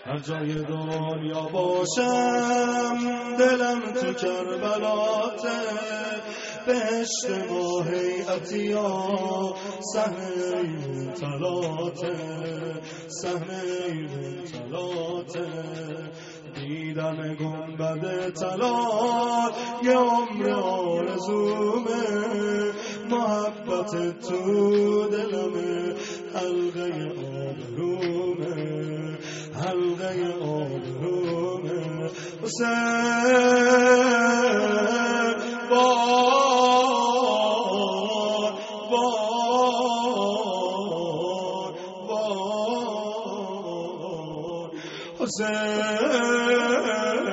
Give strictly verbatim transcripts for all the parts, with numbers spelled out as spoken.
هر جای دنیا باشم دلم تو کربلاته، بهشت ما هیئتیا صحنه ایمون تلاته، صحنه ایمون تلاته. دیدن گنبد طلا یه عمر آرزومه، محبت تو دلمه، حلقه آبرومه، حلقه آبرومه. حسین بار بار بار حسین.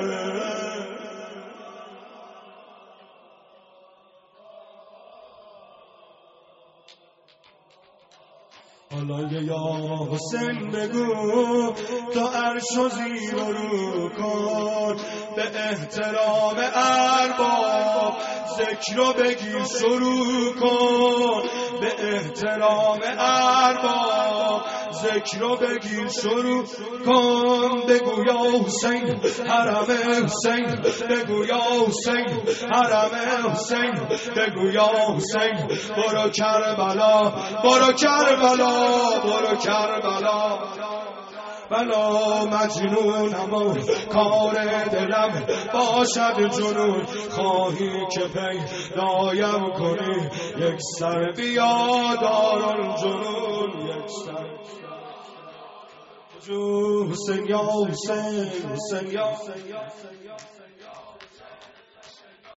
حالا یا حسین بگو تا عرش و زیر و رو کن، به احترام ارباب ذکر و بگیر شروع کن، به احترام ارباب ذکر و بگیر شروع کن. بگو یا حسین حرم حسین، بگو یا حسین حرم حسین، بگو یا حسین برو کربلا، برو کربلا، برو کربلا. بلا مجنونم و کار دلم باشد جنون، خواهی که پیدایم کنی یک سر بیا دارالجنون، یک سر جو حسین یا حسین، حسین یا